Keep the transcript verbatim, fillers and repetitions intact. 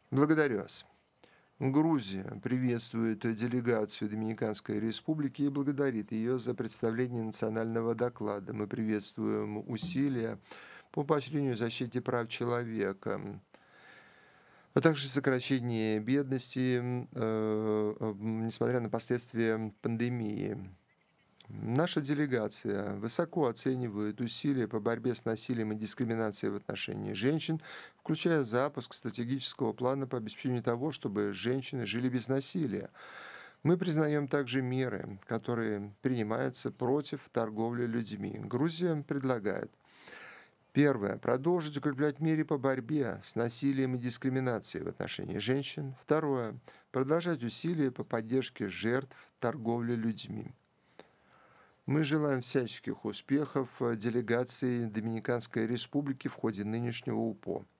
Благодарю вас. Грузия приветствует делегацию Доминиканской Республики и благодарит ее за представление национального доклада. Мы приветствуем усилия по поощрению и защите прав человека, а также сокращение бедности, м, э, м, несмотря на последствия пандемии. Наша делегация высоко оценивает усилия по борьбе с насилием и дискриминацией в отношении женщин, включая запуск стратегического плана по обеспечению того, чтобы женщины жили без насилия. Мы признаем также меры, которые принимаются против торговли людьми. Грузия предлагает: первое. Продолжить укреплять меры по борьбе с насилием и дискриминацией в отношении женщин. Второе. Продолжать усилия по поддержке жертв торговли людьми. Мы желаем всяческих успехов э, делегации Доминиканской Республики в ходе нынешнего УПО.